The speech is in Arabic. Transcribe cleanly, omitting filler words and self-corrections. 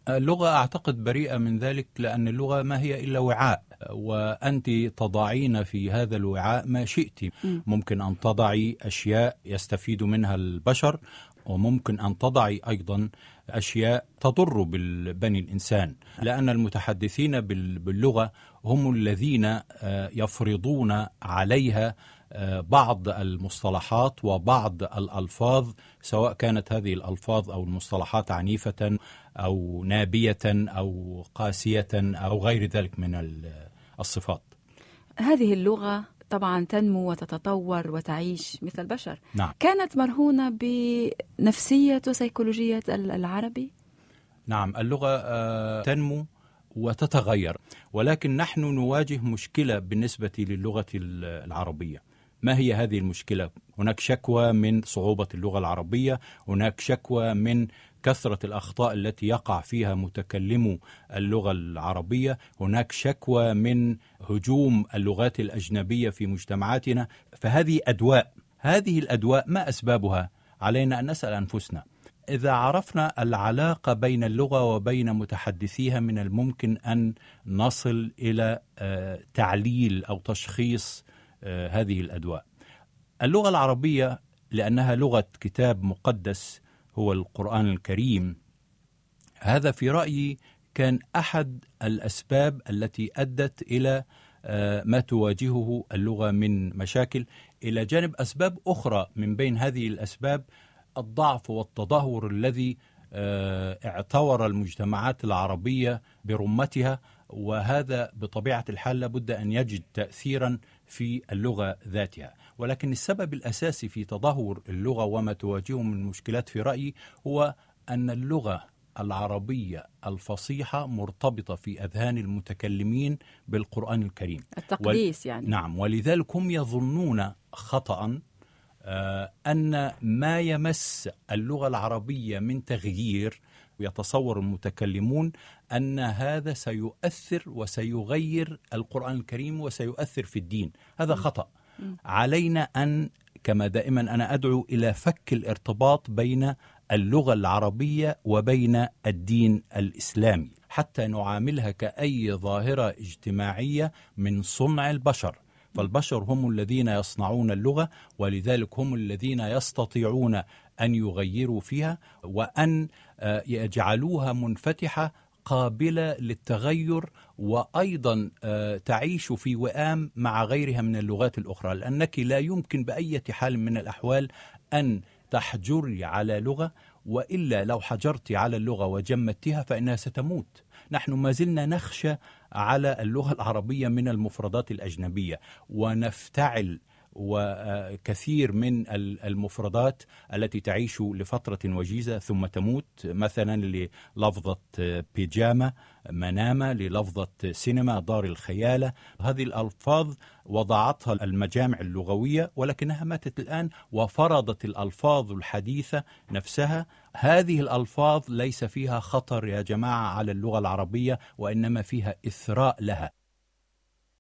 اللغة أعتقد بريئة من ذلك، لأن اللغة ما هي إلا وعاء، وأنت تضعين في هذا الوعاء ما شئت. ممكن أن تضعي أشياء يستفيد منها البشر، وممكن أن تضعي أيضا أشياء تضر بني الإنسان، لأن المتحدثين باللغة هم الذين يفرضون عليها بعض المصطلحات وبعض الألفاظ، سواء كانت هذه الألفاظ أو المصطلحات عنيفة أو نابية أو قاسية أو غير ذلك من الصفات. هذه اللغة طبعا تنمو وتتطور وتعيش مثل البشر. نعم. كانت مرهونة بنفسية وسيكولوجية العربي؟ نعم، اللغة تنمو وتتغير، ولكن نحن نواجه مشكلة بالنسبة للغة العربية. ما هي هذه المشكلة؟ هناك شكوى من صعوبة اللغة العربية، هناك شكوى من كثرة الأخطاء التي يقع فيها متكلمو اللغة العربية، هناك شكوى من هجوم اللغات الأجنبية في مجتمعاتنا. فهذه أدواء، هذه الأدواء ما أسبابها؟ علينا أن نسأل أنفسنا. إذا عرفنا العلاقة بين اللغة وبين متحدثيها، من الممكن أن نصل إلى تعليل أو تشخيص هذه الأدواء. اللغة العربية لأنها لغة كتاب مقدس هو القرآن الكريم، هذا في رأيي كان أحد الأسباب التي أدت إلى ما تواجهه اللغة من مشاكل، إلى جانب أسباب أخرى. من بين هذه الأسباب الضعف والتدهور الذي اعتور المجتمعات العربية برمتها، وهذا بطبيعة الحال لابد أن يجد تأثيرا في اللغة ذاتها. ولكن السبب الأساسي في تدهور اللغة وما تواجهه من مشكلات في رأيي هو أن اللغة العربية الفصيحة مرتبطة في أذهان المتكلمين بالقرآن الكريم، التقديس يعني. نعم، ولذلك هم يظنون خطأ أن ما يمس اللغة العربية من تغيير، ويتصور المتكلمون أن هذا سيؤثر وسيغير القرآن الكريم وسيؤثر في الدين. هذا خطأ. علينا أن، كما دائما أنا أدعو إلى فك الارتباط بين اللغة العربية وبين الدين الإسلامي، حتى نعاملها كأي ظاهرة اجتماعية من صنع البشر. فالبشر هم الذين يصنعون اللغة، ولذلك هم الذين يستطيعون أن يغيروا فيها وأن يجعلوها منفتحة قابلة للتغير، وأيضا تعيش في وئام مع غيرها من اللغات الأخرى، لأنك لا يمكن بأي حال من الأحوال أن تحجري على لغة، وإلا لو حجرت على اللغة وجمدتها فإنها ستموت. نحن ما زلنا نخشى على اللغة العربية من المفردات الأجنبية، ونفتعل وكثير من المفردات التي تعيش لفترة وجيزة ثم تموت، مثلا للفظة بيجاما منامة، للفظة سينما دار الخيالة. هذه الألفاظ وضعتها المجامع اللغوية ولكنها ماتت الآن، وفرضت الألفاظ الحديثة نفسها. هذه الألفاظ ليس فيها خطر يا جماعة على اللغة العربية، وإنما فيها إثراء لها.